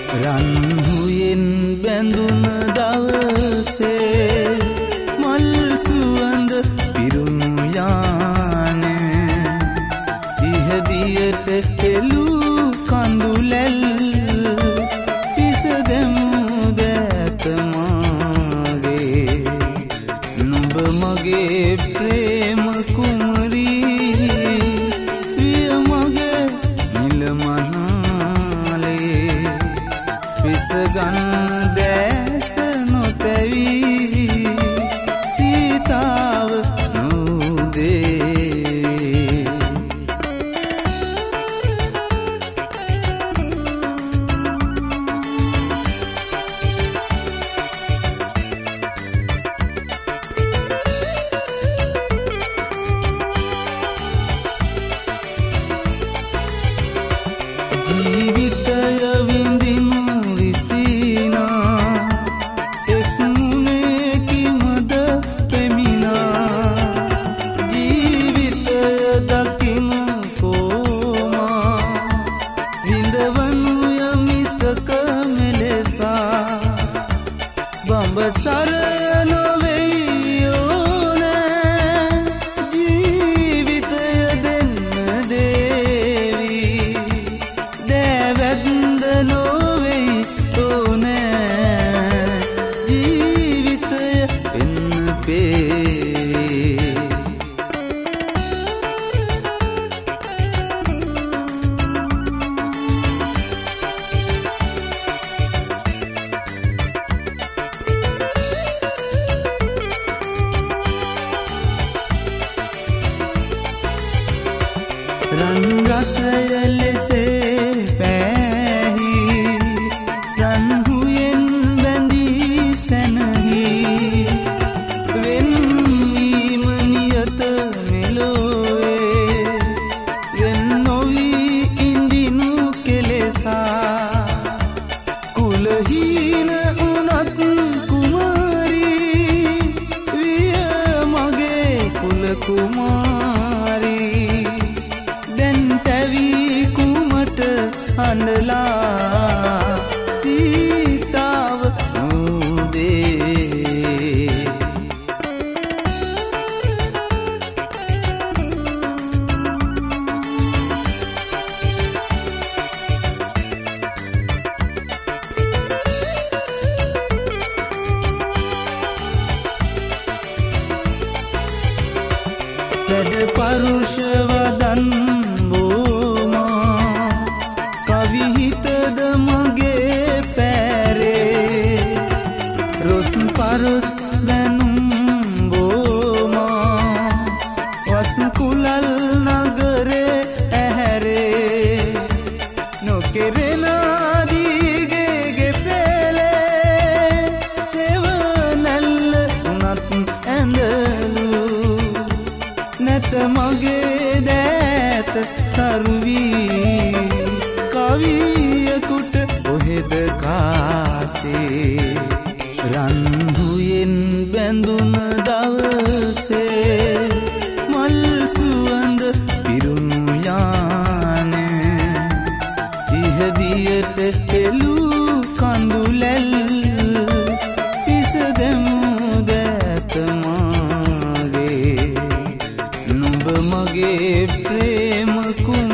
රන්හුයෙන් බැඳුන දවසේ මල් සුවඳ පිරුණු යානේ ඉහදියට එළු කඳුලැල් පිසදෙමු දැත මාගේ නුඹ මගේ ප්‍රේම කුමරී විය මගේ නිලමනාලේ පිසගන්න දැස නොතැවී සීතාව නොදේ ජීවිතය විඳිනු විසිනා එක් මුනේ කිමද පෙමිනා ජීවිතය දකිමු කෝමා විඳවනු යමිසක මෙලෙසා බඹසර නොවෙයි ඕනෑ ජීවිතය දෙන්න දේවි දැවැද්ද නොවෙයි ඕනෑ ජීවිතය එන්න පේවි රන් රසය ලෙසේ පැහි රන්හුයෙන් බැඳී සැනහි වෙන්වීම නියත මෙලොවේ වෙන් නොවී ඉඳිනු කෙලෙසා කුලහීන උනත් කුමාරී විය මගේ කුල කුමාරී දැන් තැවී කුමට අඬලා සීතාව නොදේ සැඩ පරුෂ වදන් බෝමා කවිහිතද මගේ පැරේ රොස් පරුස් බැනුම් බෝමා වස් කුලල් නගරේ ඇහැරේ නොකෙරෙන දීගේ පෙළේ සෙවනැල්ල උනත් ඇඳලු නැත මගේ දෑත සරුවී කවියකුට ඔහෙද කාසේ රන්හුයෙන් බැඳුන දවසේ මල් සුවඳ පිරුණු යානේ ඉහදියට එළු කඳුලැල් පිසදෙමු දැත මාගේ නුඹ මගේ ප්‍රේම කුමරී